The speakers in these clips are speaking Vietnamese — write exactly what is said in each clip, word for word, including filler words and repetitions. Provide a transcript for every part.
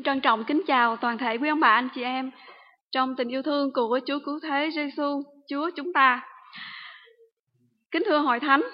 Trân trọng kính chào toàn thể quý ông bà anh chị em trong tình yêu thương của Chúa Cứu Thế Giêsu, Chúa chúng ta. Kính thưa hội thánh,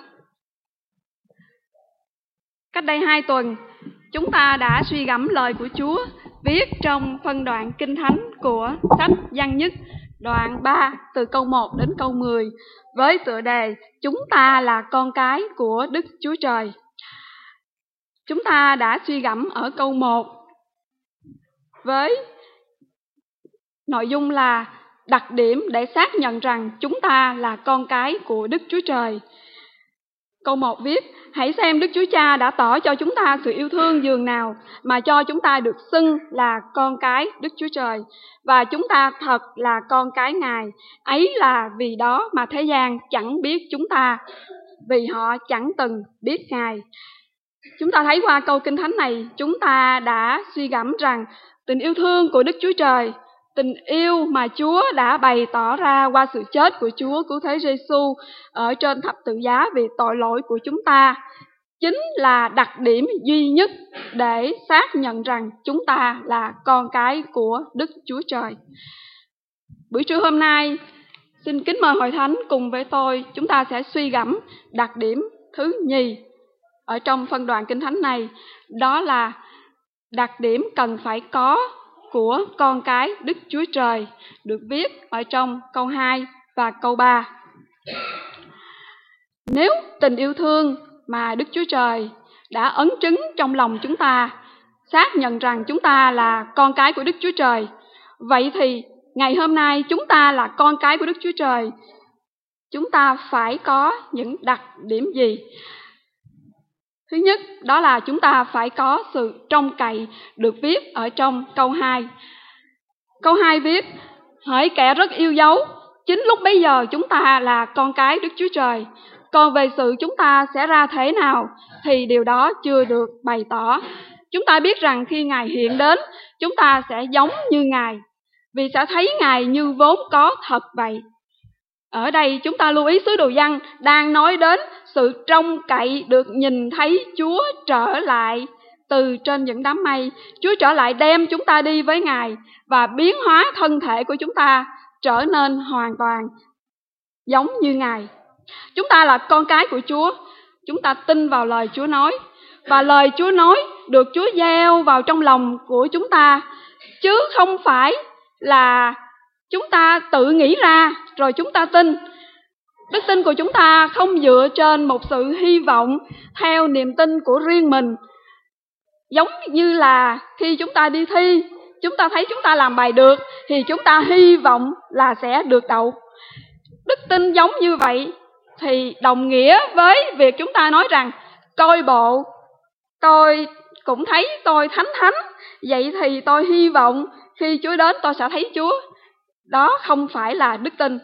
cách đây hai tuần chúng ta đã suy gẫm lời của Chúa viết trong phân đoạn Kinh Thánh của sách Văn Nhất đoạn ba từ câu một đến câu mười với tựa đề Chúng ta là con cái của Đức Chúa Trời. Chúng ta đã suy gẫm ở câu một với nội dung là đặc điểm để xác nhận rằng chúng ta là con cái của Đức Chúa Trời. Câu một viết: hãy xem Đức Chúa Cha đã tỏ cho chúng ta sự yêu thương dường nào mà cho chúng ta được xưng là con cái Đức Chúa Trời, và chúng ta thật là con cái Ngài. Ấy là vì đó mà thế gian chẳng biết chúng ta, vì họ chẳng từng biết Ngài. Chúng ta thấy qua câu Kinh Thánh này, chúng ta đã suy gẫm rằng tình yêu thương của Đức Chúa Trời, tình yêu mà Chúa đã bày tỏ ra qua sự chết của Chúa Cứu Thế Giêsu ở trên thập tự giá vì tội lỗi của chúng ta, chính là đặc điểm duy nhất để xác nhận rằng chúng ta là con cái của Đức Chúa Trời. Buổi trưa hôm nay, xin kính mời hội thánh cùng với tôi, chúng ta sẽ suy gẫm đặc điểm thứ nhì ở trong phân đoạn Kinh Thánh này, đó là đặc điểm cần phải có của con cái Đức Chúa Trời, được viết ở trong câu hai và câu ba. Nếu tình yêu thương mà Đức Chúa Trời đã ấn chứng trong lòng chúng ta, xác nhận rằng chúng ta là con cái của Đức Chúa Trời, vậy thì ngày hôm nay chúng ta là con cái của Đức Chúa Trời, chúng ta phải có những đặc điểm gì? Thứ nhất, đó là chúng ta phải có sự trông cậy, được viết ở trong câu hai. Câu hai viết: hỡi kẻ rất yêu dấu, chính lúc bấy giờ chúng ta là con cái Đức Chúa Trời. Còn về sự chúng ta sẽ ra thế nào thì điều đó chưa được bày tỏ. Chúng ta biết rằng khi Ngài hiện đến, chúng ta sẽ giống như Ngài, vì sẽ thấy Ngài như vốn có thật vậy. Ở đây chúng ta lưu ý sứ đồ Giăng đang nói đến sự trông cậy được nhìn thấy Chúa trở lại từ trên những đám mây. Chúa trở lại đem chúng ta đi với Ngài và biến hóa thân thể của chúng ta trở nên hoàn toàn giống như Ngài. Chúng ta là con cái của Chúa, chúng ta tin vào lời Chúa nói, và lời Chúa nói được Chúa gieo vào trong lòng của chúng ta, chứ không phải là chúng ta tự nghĩ ra rồi chúng ta tin. Đức tin của chúng ta không dựa trên một sự hy vọng theo niềm tin của riêng mình. Giống như là khi chúng ta đi thi, chúng ta thấy chúng ta làm bài được thì chúng ta hy vọng là sẽ được đậu. Đức tin giống như vậy thì đồng nghĩa với việc chúng ta nói rằng coi bộ, tôi cũng thấy tôi thánh thánh, vậy thì tôi hy vọng khi Chúa đến tôi sẽ thấy Chúa. Đó không phải là đức tin.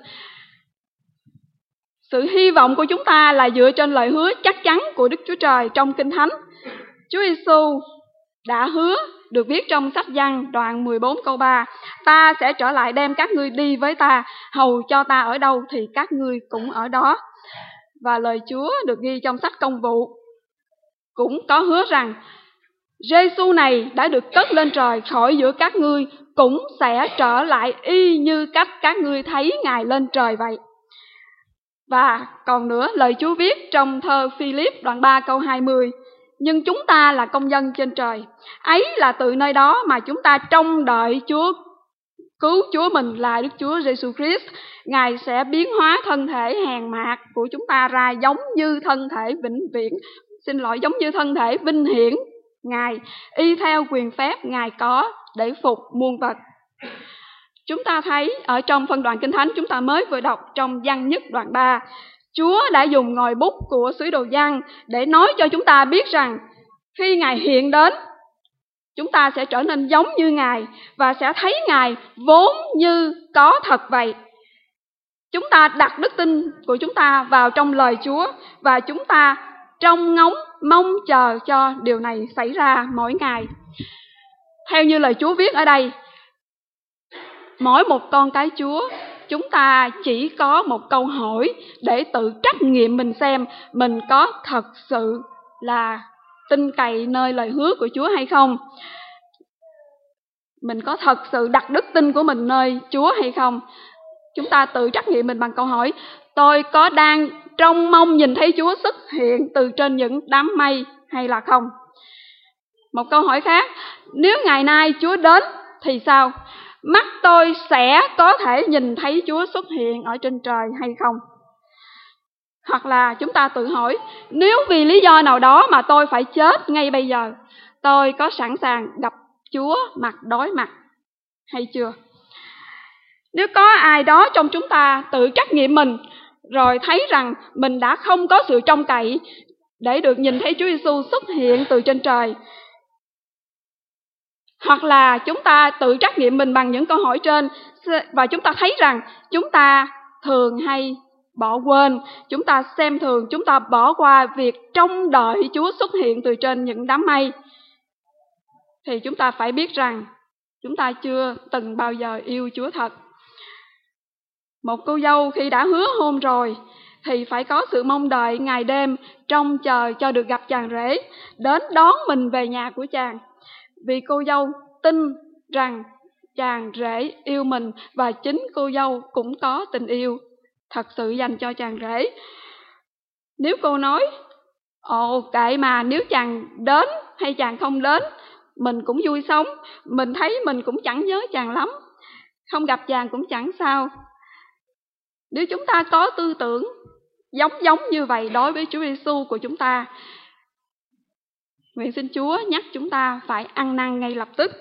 Sự hy vọng của chúng ta là dựa trên lời hứa chắc chắn của Đức Chúa Trời trong Kinh Thánh. Chúa Giêsu đã hứa, được viết trong sách Giăng đoạn mười bốn câu ba: ta sẽ trở lại đem các ngươi đi với ta, hầu cho ta ở đâu thì các ngươi cũng ở đó. Và lời Chúa được ghi trong sách Công vụ cũng có hứa rằng Giêsu này đã được cất lên trời khỏi giữa các ngươi, cũng sẽ trở lại y như cách các ngươi thấy Ngài lên trời vậy. Và còn nữa, lời Chúa viết trong thơ Philip đoạn ba câu hai mươi: nhưng chúng ta là công dân trên trời, ấy là từ nơi đó mà chúng ta trông đợi Chúa cứu Chúa mình là Đức Chúa Giêsu Christ. Ngài sẽ biến hóa thân thể hèn mạt của chúng ta ra giống như thân thể vĩnh viễn, xin lỗi, giống như thân thể vinh hiển Ngài, y theo quyền phép Ngài có để phục muôn vật. Chúng ta thấy ở trong phân đoạn Kinh Thánh chúng ta mới vừa đọc trong Văn Nhất đoạn ba, Chúa đã dùng ngòi bút của sứ đồ Giăng để nói cho chúng ta biết rằng khi Ngài hiện đến, chúng ta sẽ trở nên giống như Ngài và sẽ thấy Ngài vốn như có thật vậy. Chúng ta đặt đức tin của chúng ta vào trong lời Chúa và chúng ta trông ngóng mong chờ cho điều này xảy ra mỗi ngày. Theo như lời Chúa viết ở đây, mỗi một con cái Chúa, chúng ta chỉ có một câu hỏi để tự trắc nghiệm mình xem mình có thật sự là tin cậy nơi lời hứa của Chúa hay không. mình có thật sự đặt đức tin của mình nơi Chúa hay không? Chúng ta tự trắc nghiệm mình bằng câu hỏi: tôi có đang trông mong nhìn thấy Chúa xuất hiện từ trên những đám mây hay là không? Một câu hỏi khác: nếu ngày nay Chúa đến thì sao? Mắt tôi sẽ có thể nhìn thấy Chúa xuất hiện ở trên trời hay không? Hoặc là chúng ta tự hỏi: nếu vì lý do nào đó mà tôi phải chết ngay bây giờ, tôi có sẵn sàng gặp Chúa mặt đối mặt hay chưa? Nếu có ai đó trong chúng ta tự trắc nghiệm mình rồi thấy rằng mình đã không có sự trông cậy để được nhìn thấy Chúa Giêsu xuất hiện từ trên trời, hoặc là chúng ta tự trắc nghiệm mình bằng những câu hỏi trên và chúng ta thấy rằng chúng ta thường hay bỏ quên, chúng ta xem thường, chúng ta bỏ qua việc trông đợi Chúa xuất hiện từ trên những đám mây, thì chúng ta phải biết rằng chúng ta chưa từng bao giờ yêu Chúa thật. Một cô dâu khi đã hứa hôn rồi thì phải có sự mong đợi ngày đêm, trông chờ cho được gặp chàng rể đến đón mình về nhà của chàng. Vì cô dâu tin rằng chàng rể yêu mình và chính cô dâu cũng có tình yêu thật sự dành cho chàng rể. Nếu cô nói: ồ kệ mà, nếu chàng đến hay chàng không đến, mình cũng vui sống, mình thấy mình cũng chẳng nhớ chàng lắm, không gặp chàng cũng chẳng sao. Nếu chúng ta có tư tưởng giống giống như vậy đối với Chúa Giêsu của chúng ta, nguyện xin Chúa nhắc chúng ta phải ăn năn ngay lập tức.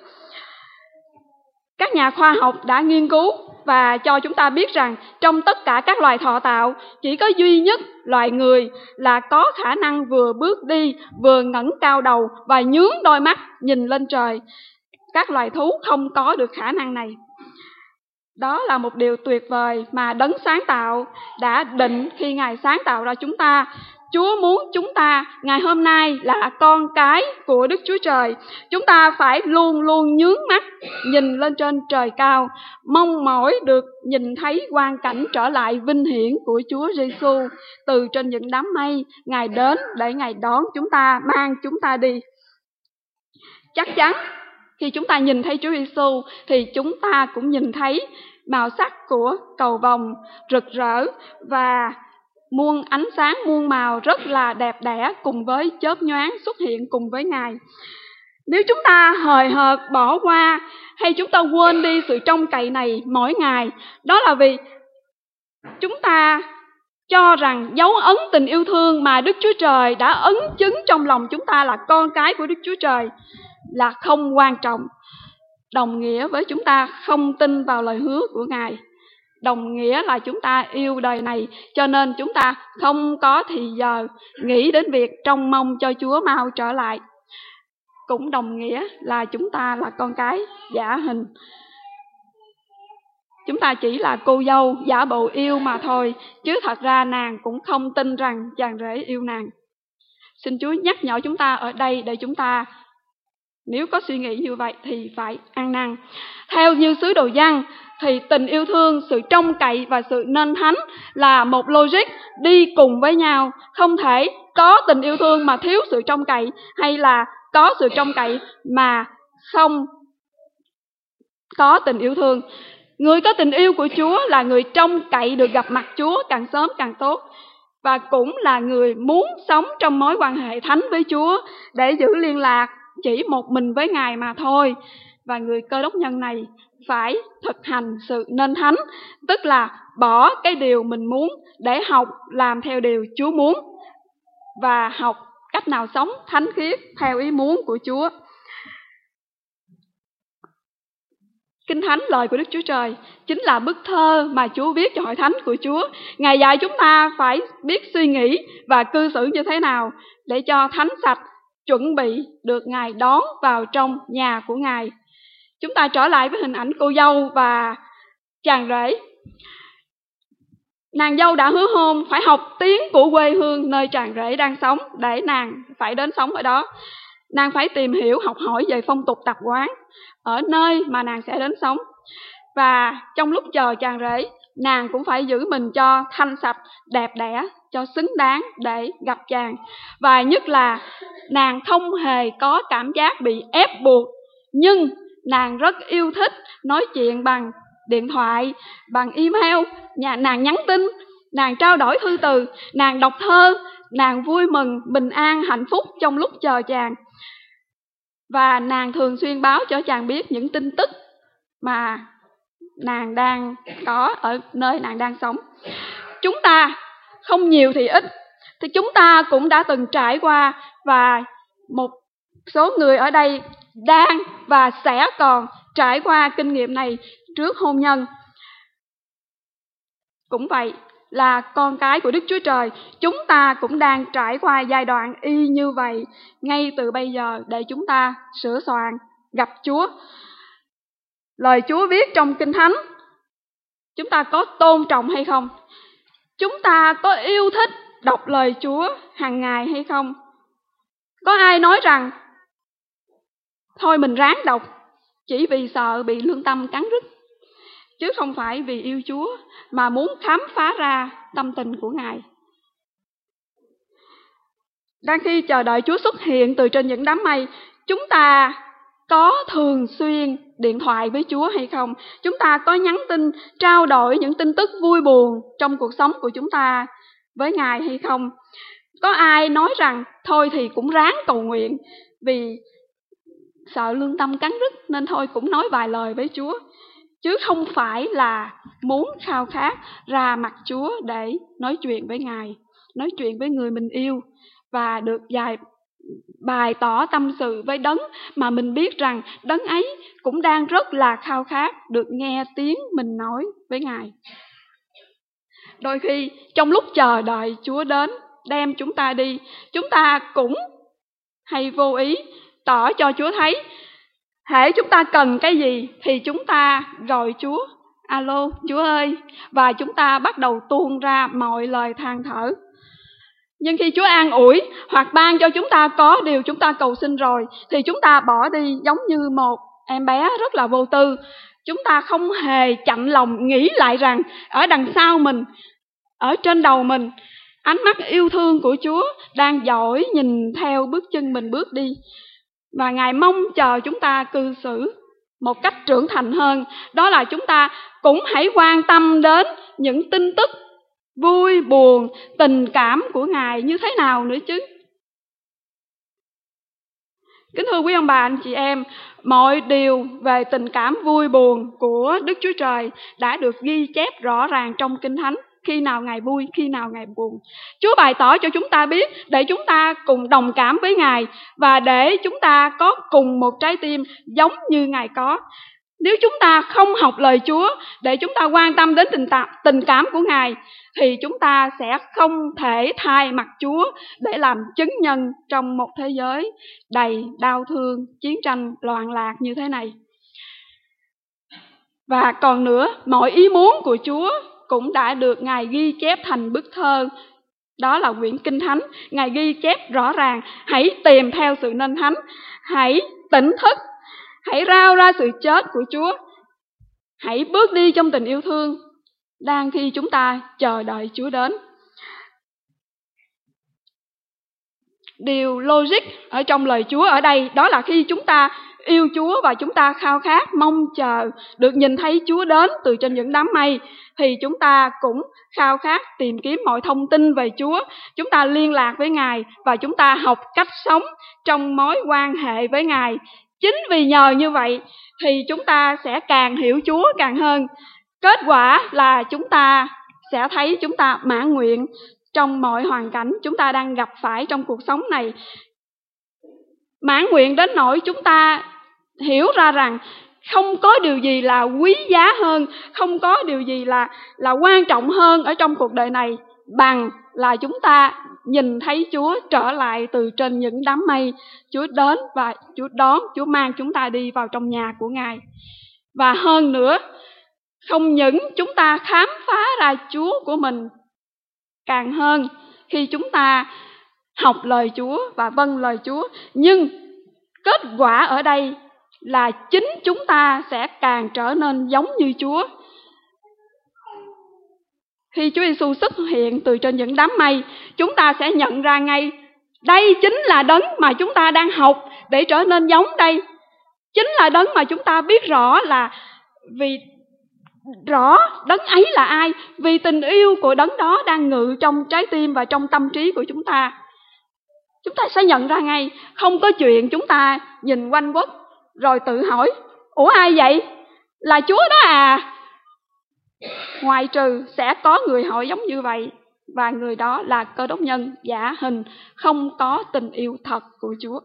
Các nhà khoa học đã nghiên cứu và cho chúng ta biết rằng trong tất cả các loài thọ tạo, chỉ có duy nhất loài người là có khả năng vừa bước đi, vừa ngẩng cao đầu và nhướng đôi mắt nhìn lên trời. Các loài thú không có được khả năng này. Đó là một điều tuyệt vời mà Đấng sáng tạo đã định khi Ngài sáng tạo ra chúng ta. Chúa muốn chúng ta ngày hôm nay là con cái của Đức Chúa Trời. Chúng ta phải luôn luôn nhướng mắt nhìn lên trên trời cao, mong mỏi được nhìn thấy quang cảnh trở lại vinh hiển của Chúa Giêsu từ trên những đám mây. Ngài đến để Ngài đón chúng ta, mang chúng ta đi. Chắc chắn khi chúng ta nhìn thấy Chúa Giêsu thì chúng ta cũng nhìn thấy màu sắc của cầu vồng rực rỡ và muôn ánh sáng muôn màu rất là đẹp đẽ cùng với chớp nhoáng xuất hiện cùng với Ngài. Nếu chúng ta hời hợt bỏ qua hay chúng ta quên đi sự trông cậy này mỗi ngày, đó là vì chúng ta cho rằng dấu ấn tình yêu thương mà Đức Chúa Trời đã ấn chứng trong lòng chúng ta là con cái của Đức Chúa Trời là không quan trọng, đồng nghĩa với chúng ta không tin vào lời hứa của Ngài, đồng nghĩa là chúng ta yêu đời này, cho nên chúng ta không có thì giờ nghĩ đến việc trông mong cho Chúa mau trở lại. Cũng đồng nghĩa là chúng ta là con cái giả hình. Chúng ta chỉ là cô dâu giả bộ yêu mà thôi, chứ thật ra nàng cũng không tin rằng chàng rể yêu nàng. Xin Chúa nhắc nhở chúng ta ở đây để chúng ta, nếu có suy nghĩ như vậy thì phải ăn năn. Theo như sứ đồ Giăng thì tình yêu thương, sự trông cậy và sự nên thánh là một logic đi cùng với nhau. Không thể có tình yêu thương mà thiếu sự trông cậy, hay là có sự trông cậy mà không có tình yêu thương. Người có tình yêu của Chúa là người trông cậy được gặp mặt Chúa càng sớm càng tốt, và cũng là người muốn sống trong mối quan hệ thánh với Chúa để giữ liên lạc chỉ một mình với Ngài mà thôi. Và người Cơ Đốc nhân này phải thực hành sự nên thánh, tức là bỏ cái điều mình muốn để học làm theo điều Chúa muốn và học cách nào sống thánh khiết theo ý muốn của Chúa. Kinh Thánh, lời của Đức Chúa Trời, chính là bức thơ mà Chúa viết cho hội thánh của Chúa. Ngài dạy chúng ta phải biết suy nghĩ và cư xử như thế nào để cho thánh sạch, chuẩn bị được Ngài đón vào trong nhà của Ngài. Chúng ta trở lại với hình ảnh cô dâu và chàng rể. Nàng dâu đã hứa hôn phải học tiếng của quê hương nơi chàng rể đang sống để nàng phải đến sống ở đó. Nàng phải tìm hiểu, học hỏi về phong tục tập quán ở nơi mà nàng sẽ đến sống. Và trong lúc chờ chàng rể, nàng cũng phải giữ mình cho thanh sạch, đẹp đẽ, cho xứng đáng để gặp chàng. Và nhất là nàng không hề có cảm giác bị ép buộc, nhưng nàng rất yêu thích nói chuyện bằng điện thoại, bằng email, nhà nàng nhắn tin, nàng trao đổi thư từ, nàng đọc thơ, nàng vui mừng, bình an, hạnh phúc trong lúc chờ chàng. Và nàng thường xuyên báo cho chàng biết những tin tức mà nàng đang có ở nơi nàng đang sống. Chúng ta không nhiều thì ít, thì chúng ta cũng đã từng trải qua, và một số người ở đây đang và sẽ còn trải qua kinh nghiệm này trước hôn nhân. Cũng vậy, là con cái của Đức Chúa Trời, chúng ta cũng đang trải qua giai đoạn y như vậy ngay từ bây giờ, để chúng ta sửa soạn gặp Chúa. Lời Chúa viết trong Kinh Thánh, chúng ta có tôn trọng hay không? Chúng ta có yêu thích đọc lời Chúa hàng ngày hay không? Có ai nói rằng thôi mình ráng đọc chỉ vì sợ bị lương tâm cắn rứt, chứ không phải vì yêu Chúa mà muốn khám phá ra tâm tình của Ngài? Đang khi chờ đợi Chúa xuất hiện từ trên những đám mây, chúng ta có thường xuyên điện thoại với Chúa hay không? Chúng ta có nhắn tin, trao đổi những tin tức vui buồn trong cuộc sống của chúng ta với Ngài hay không? Có ai nói rằng thôi thì cũng ráng cầu nguyện vì sợ lương tâm cắn rứt nên thôi cũng nói vài lời với Chúa, chứ không phải là muốn khao khát ra mặt Chúa để nói chuyện với Ngài, nói chuyện với người mình yêu và được dài bày tỏ tâm sự với đấng mà mình biết rằng đấng ấy cũng đang rất là khao khát được nghe tiếng mình nói với Ngài. Đôi khi trong lúc chờ đợi Chúa đến đem chúng ta đi, chúng ta cũng hay vô ý tỏ cho Chúa thấy, hễ chúng ta cần cái gì thì chúng ta gọi Chúa, alo Chúa ơi, và chúng ta bắt đầu tuôn ra mọi lời than thở. Nhưng khi Chúa an ủi hoặc ban cho chúng ta có điều chúng ta cầu xin rồi, thì chúng ta bỏ đi giống như một em bé rất là vô tư. Chúng ta không hề chạnh lòng nghĩ lại rằng ở đằng sau mình, ở trên đầu mình, ánh mắt yêu thương của Chúa đang dõi nhìn theo bước chân mình bước đi. Và Ngài mong chờ chúng ta cư xử một cách trưởng thành hơn. Đó là chúng ta cũng hãy quan tâm đến những tin tức vui, buồn, tình cảm của Ngài như thế nào nữa chứ. Kính thưa quý ông bà, anh chị em, mọi điều về tình cảm vui buồn của Đức Chúa Trời đã được ghi chép rõ ràng trong Kinh Thánh. Khi nào Ngài vui, khi nào Ngài buồn, Chúa bày tỏ cho chúng ta biết để chúng ta cùng đồng cảm với Ngài và để chúng ta có cùng một trái tim giống như Ngài có. Nếu chúng ta không học lời Chúa để chúng ta quan tâm đến tình, ta, tình cảm của Ngài, thì chúng ta sẽ không thể thay mặt Chúa để làm chứng nhân trong một thế giới đầy đau thương, chiến tranh, loạn lạc như thế này. Và còn nữa, mọi ý muốn của Chúa cũng đã được Ngài ghi chép thành bức thơ. Đó là quyển Kinh Thánh. Ngài ghi chép rõ ràng, hãy tìm theo sự nên thánh, hãy tỉnh thức, hãy rao ra sự chết của Chúa, hãy bước đi trong tình yêu thương đang khi chúng ta chờ đợi Chúa đến. Điều logic ở trong lời Chúa ở đây đó là khi chúng ta yêu Chúa và chúng ta khao khát mong chờ được nhìn thấy Chúa đến từ trên những đám mây, thì chúng ta cũng khao khát tìm kiếm mọi thông tin về Chúa. Chúng ta liên lạc với Ngài và chúng ta học cách sống trong mối quan hệ với Ngài. Chính vì nhờ như vậy thì chúng ta sẽ càng hiểu Chúa càng hơn. Kết quả là chúng ta sẽ thấy chúng ta mãn nguyện trong mọi hoàn cảnh chúng ta đang gặp phải trong cuộc sống này. Mãn nguyện đến nỗi chúng ta hiểu ra rằng không có điều gì là quý giá hơn, không có điều gì là, là quan trọng hơn ở trong cuộc đời này bằng là chúng ta nhìn thấy Chúa trở lại từ trên những đám mây. Chúa đến và Chúa đón, Chúa mang chúng ta đi vào trong nhà của Ngài. Và hơn nữa, không những chúng ta khám phá ra Chúa của mình càng hơn khi chúng ta học lời Chúa và vâng lời Chúa, nhưng kết quả ở đây là chính chúng ta sẽ càng trở nên giống như Chúa. Khi Chúa Giêsu xuất hiện từ trên những đám mây, chúng ta sẽ nhận ra ngay đây chính là đấng mà chúng ta đang học để trở nên giống đây. chính là đấng mà chúng ta biết rõ là vì rõ đấng ấy là ai, vì tình yêu của đấng đó đang ngự trong trái tim và trong tâm trí của chúng ta. Chúng ta sẽ nhận ra ngay, không có chuyện chúng ta nhìn quanh quất rồi tự hỏi, ủa ai vậy? Là Chúa đó à? Ngoại trừ sẽ có người hỏi giống như vậy, và người đó là Cơ Đốc nhân giả hình, không có tình yêu thật của Chúa.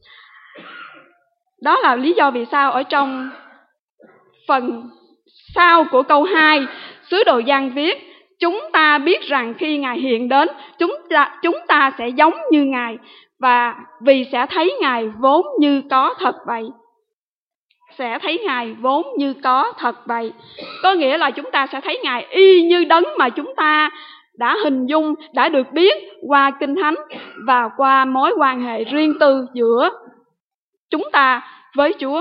Đó là lý do vì sao ở trong phần sau của câu hai, sứ đồ Giăng viết, chúng ta biết rằng khi Ngài hiện đến, chúng ta, chúng ta sẽ giống như Ngài, và vì sẽ thấy Ngài vốn như có thật vậy. Sẽ thấy Ngài vốn như có thật vậy. Có nghĩa là chúng ta sẽ thấy Ngài y như đấng mà chúng ta đã hình dung, đã được biết qua Kinh Thánh và qua mối quan hệ riêng tư giữa chúng ta với Chúa.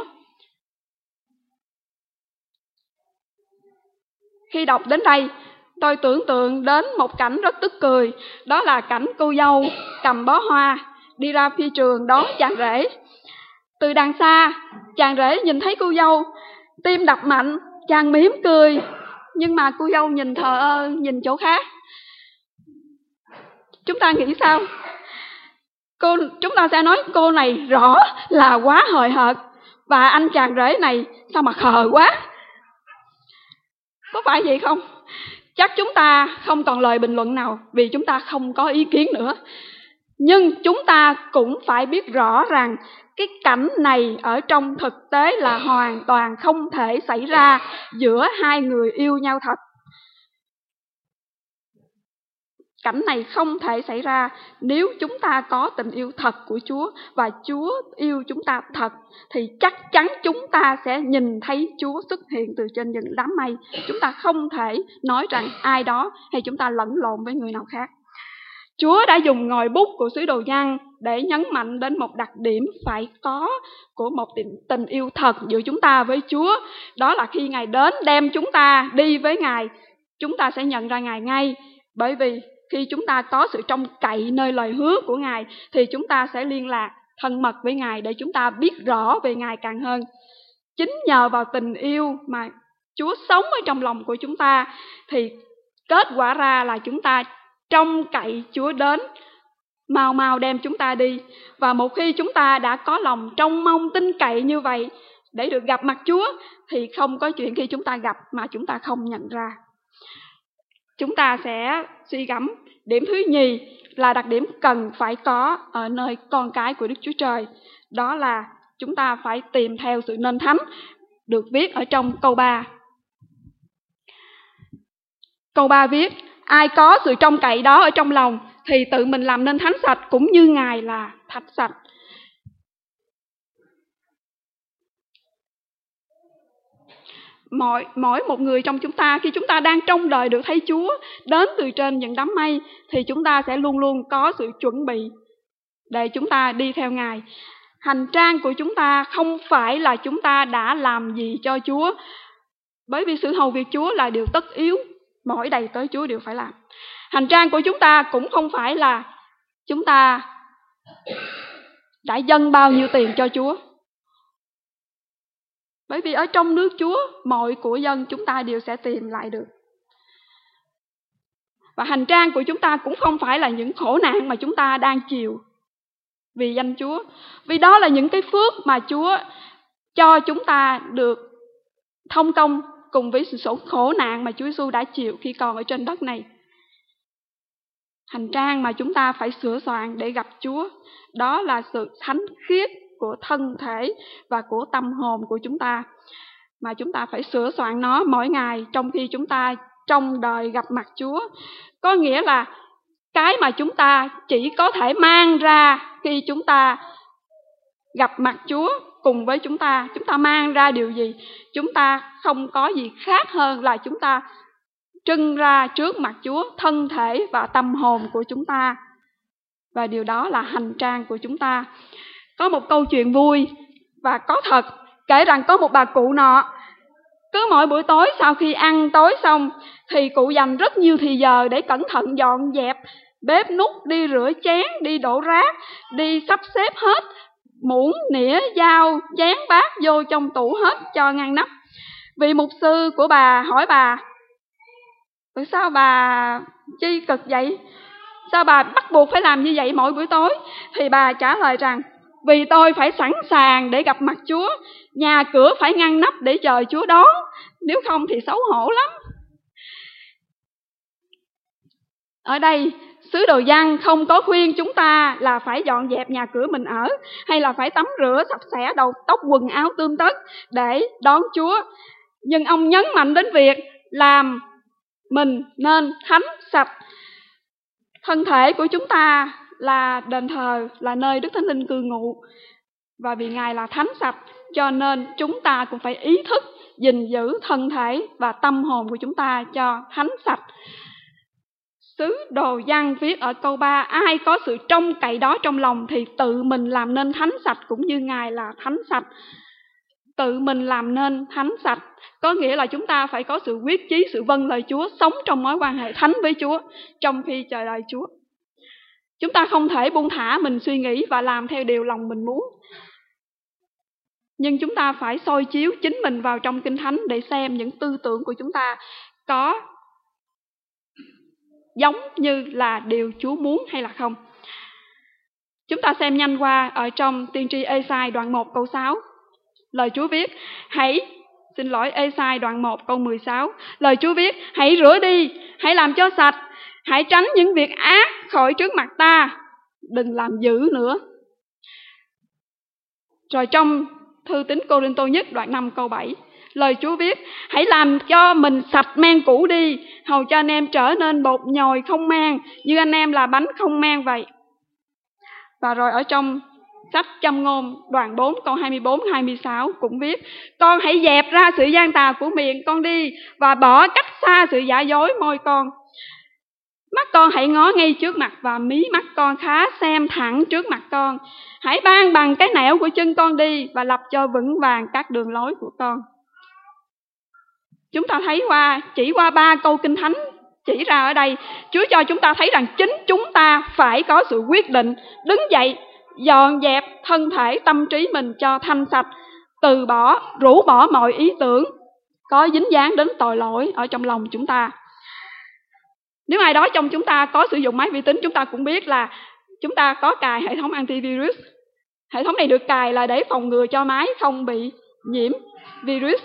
Khi đọc đến đây, tôi tưởng tượng đến một cảnh rất tức cười, đó là cảnh cô dâu cầm bó hoa đi ra phi trường đón chàng rể. Từ đằng xa, chàng rể nhìn thấy cô dâu, tim đập mạnh, chàng mỉm cười, nhưng mà cô dâu nhìn thờ ơ, nhìn chỗ khác. Chúng ta nghĩ sao? Cô, chúng ta sẽ nói cô này rõ là quá hời hợt, và anh chàng rể này sao mà khờ quá. Có phải vậy không? Chắc chúng ta không còn lời bình luận nào vì chúng ta không có ý kiến nữa. Nhưng chúng ta cũng phải biết rõ rằng cái cảnh này ở trong thực tế là hoàn toàn không thể xảy ra giữa hai người yêu nhau thật. Cảnh này không thể xảy ra nếu chúng ta có tình yêu thật của Chúa và Chúa yêu chúng ta thật, thì chắc chắn chúng ta sẽ nhìn thấy Chúa xuất hiện từ trên những đám mây. Chúng ta không thể nói rằng ai đó hay chúng ta lẫn lộn với người nào khác. Chúa đã dùng ngòi bút của sứ đồ Giăng để nhấn mạnh đến một đặc điểm phải có của một tình yêu thật giữa chúng ta với Chúa. Đó là khi Ngài đến đem chúng ta đi với Ngài, chúng ta sẽ nhận ra Ngài ngay. Bởi vì khi chúng ta có sự trông cậy nơi lời hứa của Ngài thì chúng ta sẽ liên lạc thân mật với Ngài để chúng ta biết rõ về Ngài càng hơn. Chính nhờ vào tình yêu mà Chúa sống ở trong lòng của chúng ta thì kết quả ra là chúng ta trông cậy Chúa đến, mau mau đem chúng ta đi. Và một khi chúng ta đã có lòng trông mong tin cậy như vậy để được gặp mặt Chúa thì không có chuyện khi chúng ta gặp mà chúng ta không nhận ra. Chúng ta sẽ suy gẫm điểm thứ nhì là đặc điểm cần phải có ở nơi con cái của Đức Chúa Trời. Đó là chúng ta phải tìm theo sự nên thánh, được viết ở trong câu ba. Câu ba viết, ai có sự trông cậy đó ở trong lòng thì tự mình làm nên thánh sạch cũng như Ngài là thánh sạch. Mỗi, mỗi một người trong chúng ta, khi chúng ta đang trông đợi được thấy Chúa đến từ trên những đám mây, thì chúng ta sẽ luôn luôn có sự chuẩn bị để chúng ta đi theo Ngài. Hành trang của chúng ta không phải là chúng ta đã làm gì cho Chúa, bởi vì sự hầu việc Chúa là điều tất yếu, mỗi đầy tới Chúa đều phải làm. Hành trang của chúng ta cũng không phải là chúng ta đã dâng bao nhiêu tiền cho Chúa, bởi vì ở trong nước Chúa, mọi của dân chúng ta đều sẽ tìm lại được. Và hành trang của chúng ta cũng không phải là những khổ nạn mà chúng ta đang chịu vì danh Chúa. Vì đó là những cái phước mà Chúa cho chúng ta được thông công cùng với sự khổ nạn mà Chúa Giêsu đã chịu khi còn ở trên đất này. Hành trang mà chúng ta phải sửa soạn để gặp Chúa, đó là sự thánh khiết của thân thể và của tâm hồn của chúng ta, mà chúng ta phải sửa soạn nó mỗi ngày trong khi chúng ta trông đợi gặp mặt Chúa. Có nghĩa là cái mà chúng ta chỉ có thể mang ra khi chúng ta gặp mặt Chúa cùng với chúng ta, chúng ta mang ra điều gì? Chúng ta không có gì khác hơn là chúng ta trưng ra trước mặt Chúa thân thể và tâm hồn của chúng ta. Và điều đó là hành trang của chúng ta. Có một câu chuyện vui và có thật, kể rằng có một bà cụ nọ, cứ mỗi buổi tối sau khi ăn tối xong thì cụ dành rất nhiều thì giờ để cẩn thận dọn dẹp bếp núc, đi rửa chén, đi đổ rác, đi sắp xếp hết muỗng, nĩa, dao, chén, bát vô trong tủ hết cho ngăn nắp. Vị mục sư của bà hỏi bà: sao bà chi cực vậy? Sao bà bắt buộc phải làm như vậy mỗi buổi tối? Thì bà trả lời rằng: vì tôi phải sẵn sàng để gặp mặt Chúa, nhà cửa phải ngăn nắp để chờ Chúa đón, nếu không thì xấu hổ lắm. Ở đây, sứ đồ Giăng không có khuyên chúng ta là phải dọn dẹp nhà cửa mình ở, hay là phải tắm rửa sạch sẽ đầu tóc quần áo tươm tất để đón Chúa. Nhưng ông nhấn mạnh đến việc làm mình nên thánh sạch. Thân thể của chúng ta là đền thờ, là nơi Đức Thánh Linh cư ngụ. Và vì Ngài là thánh sạch, cho nên chúng ta cũng phải ý thức gìn giữ thân thể và tâm hồn của chúng ta cho thánh sạch. Sứ đồ Giăng viết ở câu ba: ai có sự trông cậy đó trong lòng thì tự mình làm nên thánh sạch cũng như Ngài là thánh sạch. Tự mình làm nên thánh sạch có nghĩa là chúng ta phải có sự quyết chí, sự vâng lời Chúa, sống trong mối quan hệ thánh với Chúa trong khi chờ đợi Chúa. Chúng ta không thể buông thả mình suy nghĩ và làm theo điều lòng mình muốn. Nhưng chúng ta phải soi chiếu chính mình vào trong Kinh Thánh để xem những tư tưởng của chúng ta có giống như là điều Chúa muốn hay là không. Chúng ta xem nhanh qua ở trong tiên tri Ê-sai đoạn một câu sáu. Lời Chúa viết: Hãy, xin lỗi, Ê-sai đoạn một câu mười sáu. Lời Chúa viết: hãy rửa đi, hãy làm cho sạch, hãy tránh những việc ác khỏi trước mặt ta, đừng làm dữ nữa. Rồi trong thư tín Cô-rinh-tô nhất đoạn năm câu bảy, lời Chúa viết: hãy làm cho mình sạch men cũ đi, hầu cho anh em trở nên bột nhồi không mang, như anh em là bánh không mang vậy. Và rồi ở trong sách Châm ngôn đoạn bốn câu hai mươi bốn hai mươi sáu cũng viết: con hãy dẹp ra sự gian tà của miệng con đi, và bỏ cách xa sự giả dối môi con. Mắt con hãy ngó ngay trước mặt, và mí mắt con khá xem thẳng trước mặt con. Hãy ban bằng cái nẻo của chân con đi, và lập cho vững vàng các đường lối của con. Chúng ta thấy qua, chỉ qua ba câu Kinh Thánh chỉ ra ở đây, Chúa cho chúng ta thấy rằng chính chúng ta phải có sự quyết định đứng dậy, dọn dẹp thân thể tâm trí mình cho thanh sạch, từ bỏ, rũ bỏ mọi ý tưởng có dính dáng đến tội lỗi ở trong lòng chúng ta. Nếu ai đó trong chúng ta có sử dụng máy vi tính, chúng ta cũng biết là chúng ta có cài hệ thống antivirus. Hệ thống này được cài là để phòng ngừa cho máy không bị nhiễm virus.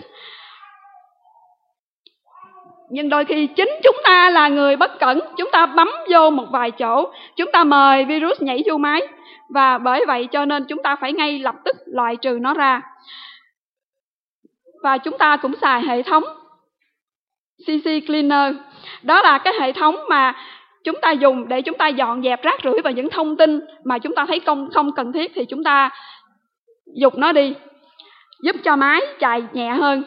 Nhưng đôi khi chính chúng ta là người bất cẩn, chúng ta bấm vô một vài chỗ, chúng ta mời virus nhảy vô máy, và bởi vậy cho nên chúng ta phải ngay lập tức loại trừ nó ra. Và chúng ta cũng xài hệ thống xê xê Cleaner. Đó là cái hệ thống mà chúng ta dùng để chúng ta dọn dẹp rác rưởi và những thông tin mà chúng ta thấy không, không cần thiết thì chúng ta dục nó đi, giúp cho máy chạy nhẹ hơn.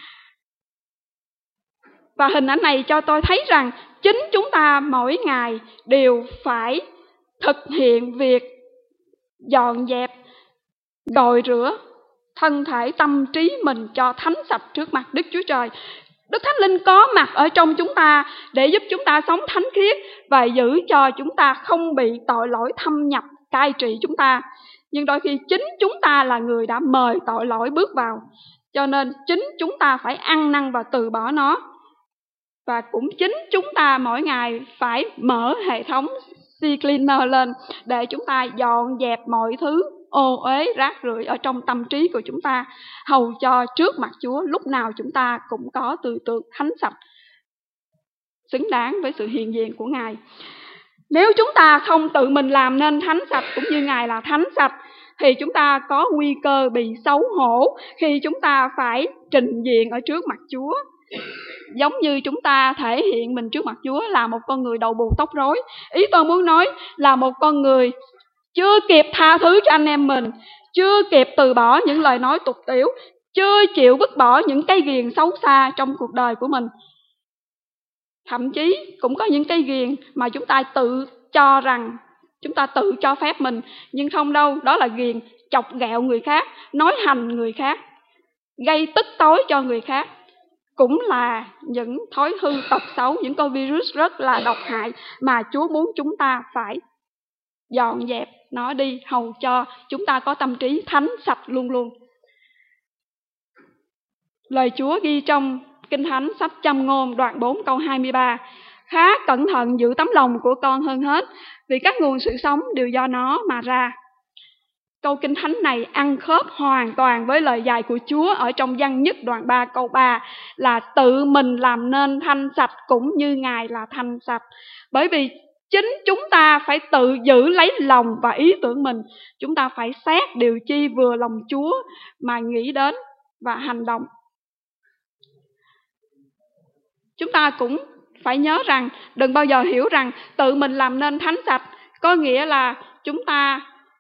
Và hình ảnh này cho tôi thấy rằng chính chúng ta mỗi ngày đều phải thực hiện việc dọn dẹp, gội rửa thân thể tâm trí mình cho thánh sạch trước mặt Đức Chúa Trời. Đức Thánh Linh có mặt ở trong chúng ta để giúp chúng ta sống thánh khiết và giữ cho chúng ta không bị tội lỗi thâm nhập cai trị chúng ta. Nhưng đôi khi chính chúng ta là người đã mời tội lỗi bước vào, cho nên chính chúng ta phải ăn năn và từ bỏ nó. Và cũng chính chúng ta mỗi ngày phải mở hệ thống C-Cleaner lên để chúng ta dọn dẹp mọi thứ ô uế rác rưởi ở trong tâm trí của chúng ta, hầu cho trước mặt Chúa lúc nào chúng ta cũng có tư tưởng thánh sạch, xứng đáng với sự hiện diện của Ngài. Nếu chúng ta không tự mình làm nên thánh sạch cũng như Ngài là thánh sạch, thì chúng ta có nguy cơ bị xấu hổ khi chúng ta phải trình diện ở trước mặt Chúa. Giống như chúng ta thể hiện mình trước mặt Chúa là một con người đầu bù tóc rối. Ý tôi muốn nói là một con người chưa kịp tha thứ cho anh em mình, chưa kịp từ bỏ những lời nói tục tĩu, chưa chịu vứt bỏ những cái ghiền xấu xa trong cuộc đời của mình. Thậm chí cũng có những cái ghiền mà chúng ta tự cho rằng, chúng ta tự cho phép mình, nhưng không đâu, đó là ghiền chọc ghẹo người khác, nói hành người khác, gây tức tối cho người khác. Cũng là những thói hư tật xấu, những con virus rất là độc hại mà Chúa muốn chúng ta phải dọn dẹp nó đi, hầu cho chúng ta có tâm trí thánh sạch luôn luôn. Lời Chúa ghi trong Kinh Thánh sách Châm Ngôn đoạn bốn câu hai mươi ba: khá cẩn thận giữ tấm lòng của con hơn hết, vì các nguồn sự sống đều do nó mà ra. Câu Kinh Thánh này ăn khớp hoàn toàn với lời dạy của Chúa ở trong Giăng Nhất đoạn ba câu ba là tự mình làm nên thanh sạch cũng như Ngài là thanh sạch. Bởi vì chính chúng ta phải tự giữ lấy lòng và ý tưởng mình. Chúng ta phải xét điều chi vừa lòng Chúa mà nghĩ đến và hành động. Chúng ta cũng phải nhớ rằng, đừng bao giờ hiểu rằng tự mình làm nên thánh sạch có nghĩa là chúng ta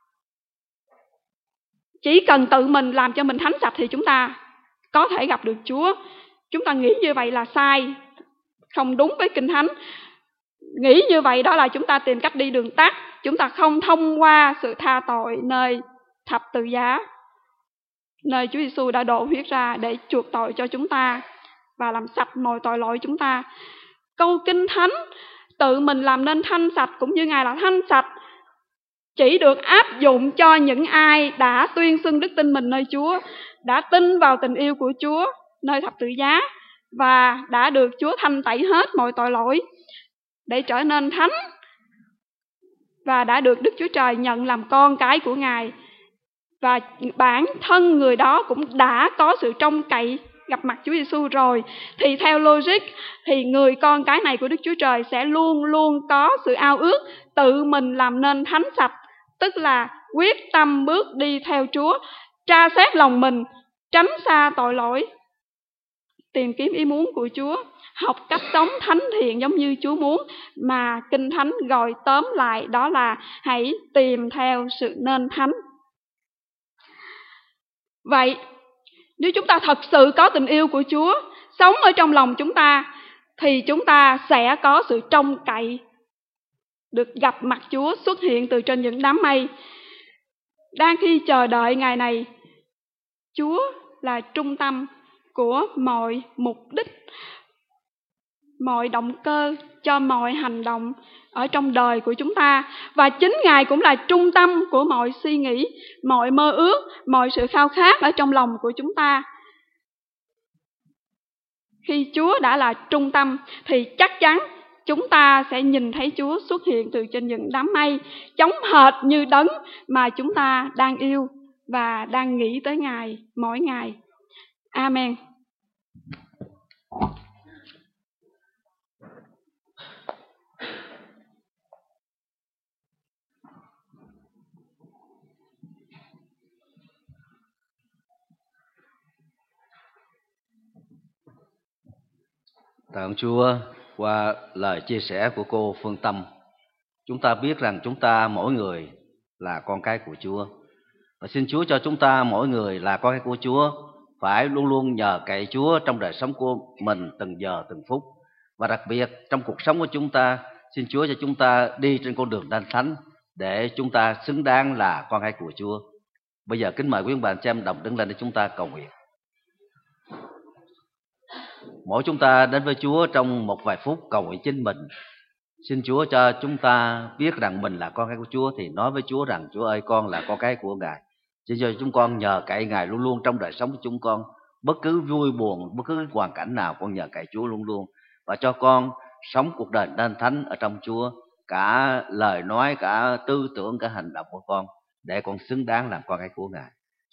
chỉ cần tự mình làm cho mình thánh sạch thì chúng ta có thể gặp được Chúa. Chúng ta nghĩ như vậy là sai, không đúng với Kinh Thánh. Nghĩ như vậy đó là chúng ta tìm cách đi đường tắt. Chúng ta không thông qua sự tha tội nơi thập tự giá, nơi Chúa Giêsu đã đổ huyết ra để chuộc tội cho chúng ta và làm sạch mọi tội lỗi chúng ta. Câu Kinh Thánh tự mình làm nên thanh sạch cũng như Ngài là thanh sạch chỉ được áp dụng cho những ai đã tuyên xưng đức tin mình nơi Chúa, đã tin vào tình yêu của Chúa nơi thập tự giá và đã được Chúa thanh tẩy hết mọi tội lỗi để trở nên thánh, và đã được Đức Chúa Trời nhận làm con cái của Ngài. Và bản thân người đó cũng đã có sự trông cậy gặp mặt Chúa Giêsu rồi, thì theo logic thì người con cái này của Đức Chúa Trời sẽ luôn luôn có sự ao ước tự mình làm nên thánh sạch, tức là quyết tâm bước đi theo Chúa, tra xét lòng mình, tránh xa tội lỗi, tìm kiếm ý muốn của Chúa, học cách sống thánh thiện giống như Chúa muốn, mà Kinh Thánh gọi tóm lại đó là hãy tìm theo sự nên thánh. Vậy nếu chúng ta thật sự có tình yêu của Chúa sống ở trong lòng chúng ta, thì chúng ta sẽ có sự trông cậy được gặp mặt Chúa xuất hiện từ trên những đám mây. Đang khi chờ đợi ngày này, Chúa là trung tâm của mọi mục đích, mọi động cơ cho mọi hành động ở trong đời của chúng ta. Và chính Ngài cũng là trung tâm của mọi suy nghĩ, mọi mơ ước, mọi sự khao khát ở trong lòng của chúng ta. Khi Chúa đã là trung tâm thì chắc chắn chúng ta sẽ nhìn thấy Chúa xuất hiện từ trên những đám mây, giống hệt như đấng mà chúng ta đang yêu và đang nghĩ tới Ngài mỗi ngày. Amen. Tạ ơn Chúa. Qua lời chia sẻ của cô Phương Tâm, chúng ta biết rằng chúng ta mỗi người là con cái của Chúa. Và xin Chúa cho chúng ta mỗi người là con cái của Chúa phải luôn luôn nhờ cậy Chúa trong đời sống của mình từng giờ từng phút. Và đặc biệt trong cuộc sống của chúng ta, xin Chúa cho chúng ta đi trên con đường đanh thánh để chúng ta xứng đáng là con cái của Chúa. Bây giờ kính mời quý ông bà chị em đồng đứng lên để chúng ta cầu nguyện. Mỗi chúng ta đến với Chúa trong một vài phút cầu nguyện chính mình. Xin Chúa cho chúng ta biết rằng mình là con cái của Chúa, thì nói với Chúa rằng: Chúa ơi, con là con cái của Ngài. Xin cho chúng con nhờ cậy Ngài luôn luôn trong đời sống của chúng con. Bất cứ vui buồn, bất cứ hoàn cảnh nào, con nhờ cậy Chúa luôn luôn. Và cho con sống cuộc đời nên thánh ở trong Chúa, cả lời nói, cả tư tưởng, cả hành động của con, để con xứng đáng làm con cái của Ngài.